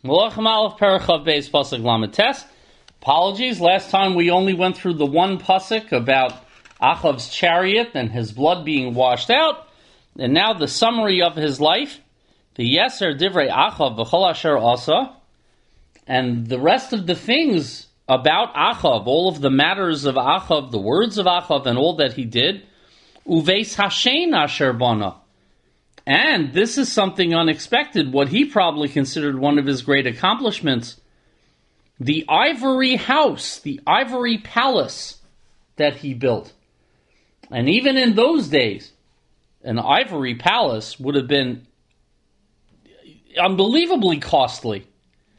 Malachim Aleph Parachav Beis Pasuk Lamed Tes. Apologies, last time we only went through the one pasuk about Achav's chariot and his blood being washed out, and now the summary of his life, the Yeser Divrei Achav V'chol Asher Asa, and the rest of the things about Achav, all of the matters of Achav, the words of Achav, and all that he did, Uveis Hashen Asher Bana. And this is something unexpected, what he probably considered one of his great accomplishments, the ivory house, the ivory palace that he built. And even in those days, an ivory palace would have been unbelievably costly.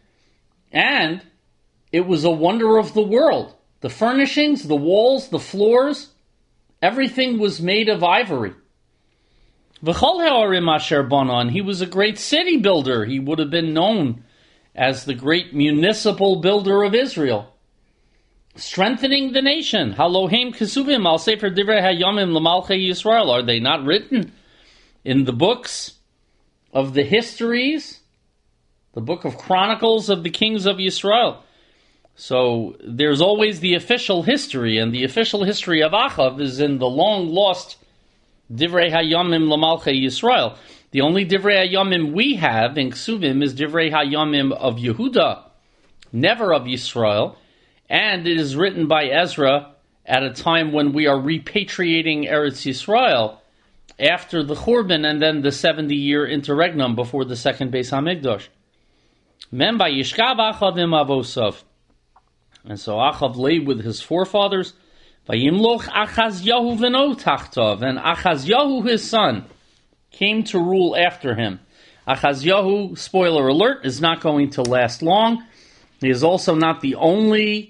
And it was a wonder of the world. The furnishings, the walls, the floors, everything was made of ivory. V'chol ha'orim asher bana, and he was a great city builder. He would have been known as the great municipal builder of Israel. Strengthening the nation. Halohim kesuvim al sefer divrei hayamim l'malchei Yisrael. Are they not written in the books of the histories, the book of Chronicles of the kings of Yisrael? So there's always the official history, and the official history of Achav is in the long-lost Divrei Hayamim L'Malchei Yisrael. The only Divrei Hayamim we have in Ksuvim is Divrei Hayamim of Yehuda, never of Yisrael, and it is written by Ezra at a time when we are repatriating Eretz Yisrael after the Churban and then the 70-year interregnum before the second Beis HaMikdash. Mem Vayishkav Achav im Avosav. And so Achav lay with his forefathers. Vayimloch Achazyahu v'no tachtav, and Achazyahu his son came to rule after him. Achazyahu, spoiler alert, is not going to last long. He is also not the only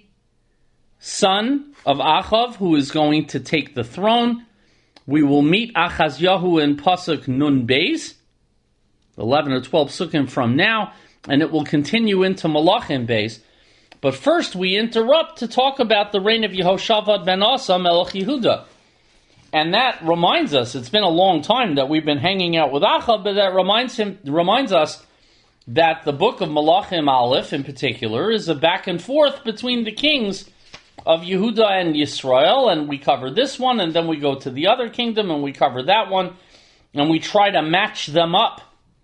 son of Achav who is going to take the throne. We will meet Achazyahu in Pasuk Nun Beis, 11 or 12 sukkim from now, and it will continue into Malachim Beis. But first we interrupt to talk about the reign of Yehoshaphat ben Asa Melech Yehuda. And that reminds us, it's been a long time that we've been hanging out with Achav, but that reminds us that the book of Malachim Aleph in particular is a back and forth between the kings of Yehuda and Yisrael, and we cover this one, and then we go to the other kingdom, and we cover that one, and we try to match them up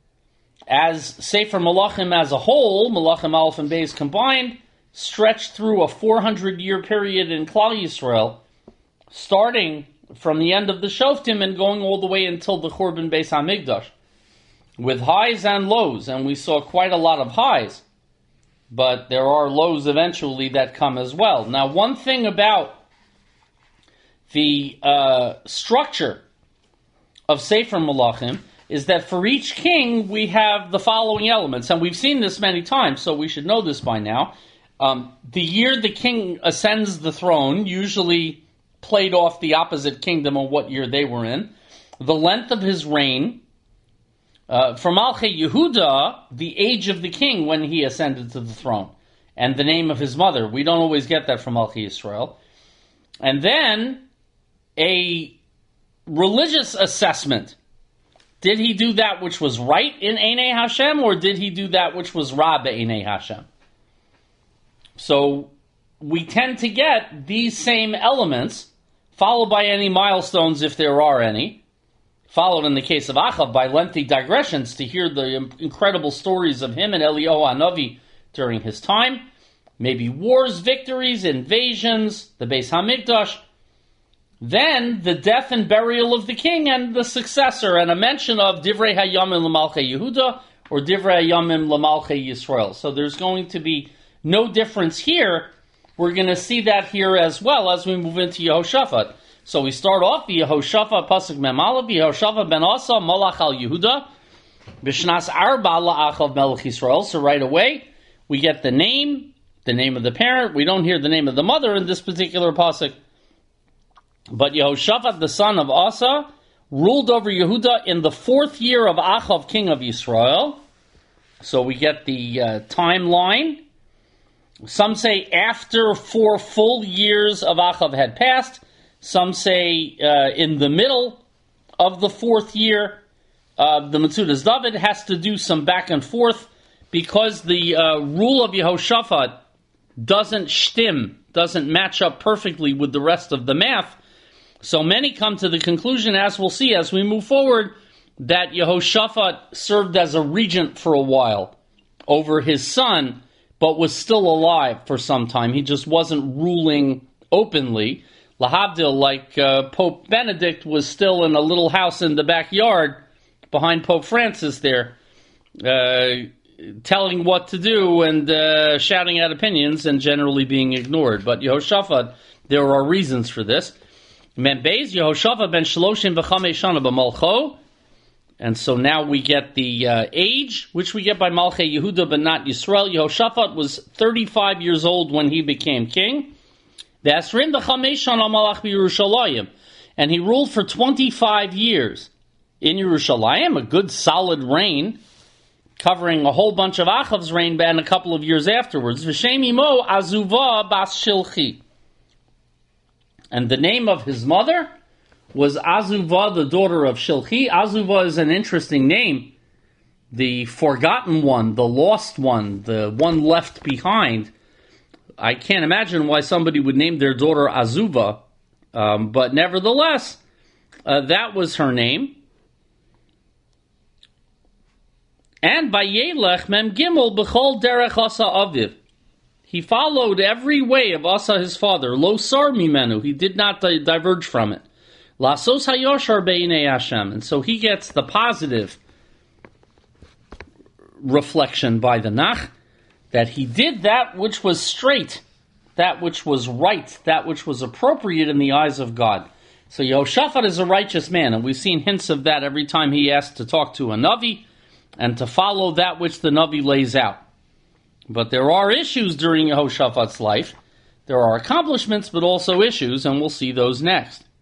as Sefer Malachim as a whole, Malachim Aleph and Beis combined, stretched through a 400-year period in Klal Yisrael, starting from the end of the Shoftim and going all the way until the Churban Beis HaMikdash, with highs and lows, and we saw quite a lot of highs, but there are lows eventually that come as well. Now, one thing about the structure of Sefer Malachim is that for each king we have the following elements, and we've seen this many times, so we should know this by now. The year the king ascends the throne usually played off the opposite kingdom of what year they were in. The length of his reign. For Malchei Yehuda, the age of the king when he ascended to the throne. And the name of his mother. We don't always get that from Malchei Yisrael. And then a religious assessment. Did he do that which was right in Einei Hashem, or did he do that which was Ra be'Einei Hashem? So we tend to get these same elements, followed by any milestones if there are any, followed in the case of Achav by lengthy digressions to hear the incredible stories of him and Eliyahu Hanavi during his time, maybe wars, victories, invasions, the Beis HaMikdash, then the death and burial of the king and the successor, and a mention of Divrei Hayamim L'Malchei Yehuda or Divrei Hayamim L'Malchei Yisrael. So there's going to be no difference here. We're going to see that here as well as we move into Yehoshaphat. So we start off the Yehoshaphat Pasuk Mem Aleph, Yehoshaphat ben Asa Malach al Yehuda B'shnas Arba La'achav Melech Yisrael. So right away we get the name of the parent. We don't hear the name of the mother in this particular pasuk. But Yehoshaphat, the son of Asa, ruled over Yehuda in the 4th year of Achav, king of Yisrael. So we get the timeline. Some say after 4 full years of Achav had passed. Some say in the middle of the 4th year. The Metzudas David has to do some back and forth because the rule of Yehoshaphat doesn't match up perfectly with the rest of the math. So many come to the conclusion, as we'll see as we move forward, that Yehoshaphat served as a regent for a while over his son, but was still alive for some time. He just wasn't ruling openly. Lahavdil, like Pope Benedict, was still in a little house in the backyard behind Pope Francis there, telling what to do and shouting out opinions and generally being ignored. But Yehoshaphat, there are reasons for this. Membeis Yehoshaphat ben Shloshim v'chamesh shana b'malcho. And so now we get the age, which we get by Malchei Yehuda, but not Yisrael. Yehoshaphat was 35 years old when he became king. V'asrin v'chamesh shana malach b'Yerushalayim. And he ruled for 25 years in Yerushalayim, a good solid reign, covering a whole bunch of Achav's reign and a couple of years afterwards. V'shem imo Azuvah bas Shilchi. And the name of his mother was Azuvah, the daughter of Shilchi. Azuvah is an interesting name. The forgotten one, the lost one, the one left behind. I can't imagine why somebody would name their daughter Azuvah, but nevertheless, that was her name. And Vayelech Mem Gimel B'chol Derech Asa Aviv. He followed every way of Asa his father. Lo sar mimenu. He did not diverge from it. Lasos hayoshar beinei Hashem. And so he gets the positive reflection by the Nach, that he did that which was straight, that which was right, that which was appropriate in the eyes of God. So Yehoshaphat is a righteous man, and we've seen hints of that every time he asked to talk to a Navi and to follow that which the Navi lays out. But there are issues during Yehoshaphat's life. There are accomplishments, but also issues, and we'll see those next.